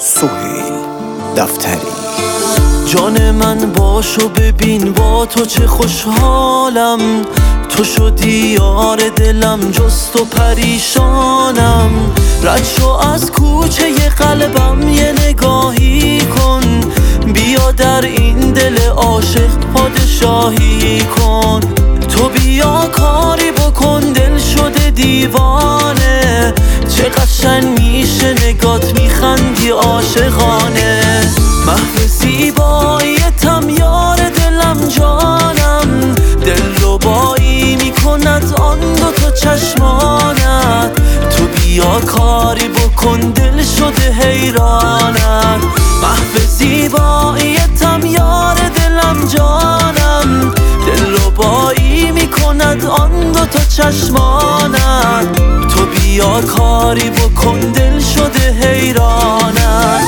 سهیل دفتری. جان من باشو ببین با تو چه خوشحالم، تو شدی یار دلم جز تو پریشانم. رد شو از کوچه ی قلبم یه نگاهی کن، بیا در این دل عاشق پادشاهی کن. تو بیا کاری بکن دل شده دیوانه، چه قشنگ میشه نگات میخندی عاشقانه. محو زیباییتم یار دلم جانم، دل ربایی میکند آن دوتا چشمانت. تو بیا کاری بکن دل شده حیرانت. محو زیباییتم یار دلم جانم، دل ربایی میکند آن دوتا چشمانت. تو بیا کاری بکن دل شده حیرانت.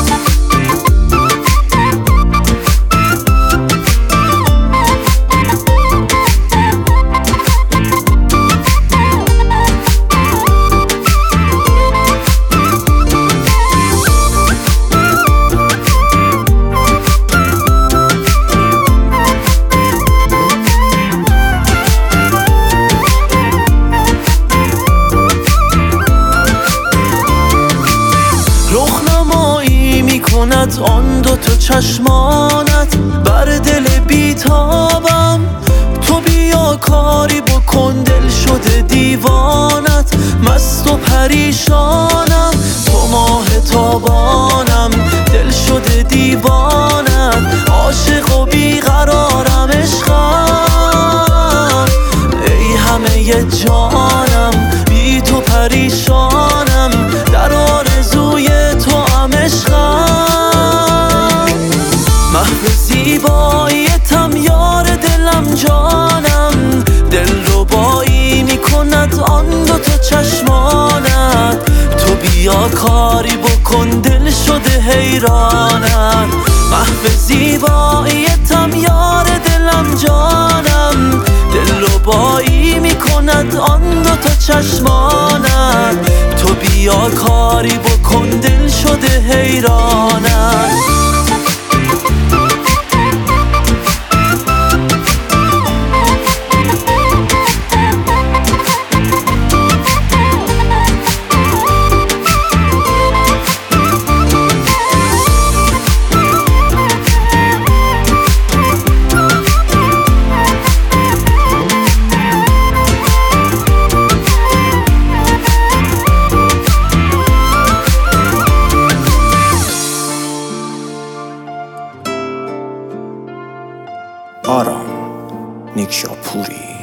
آن دوتا چشمانت بر دل بیتابم. تو بیا کاری بکن دل شده دیوانت. مست و پریشانم تو ماه تابانم، دل شده دیوانت. عاشق و بیقرارم عشقم، ای همه ی جانم بی تو پریشانم. در آرزوی تو هم عشقم. محو زیباییتم یار دلم جانم، دل ربایی میکند آن دوتا چشمانت. تو بیا کاری بکن دل شده حیرانت. محو زیباییتم یار دلم جانم، دل ربایی میکند آن دوتا چشمانت. تو بیا کاری بکن دل شده حیرانت. آرام نیکشاپوری.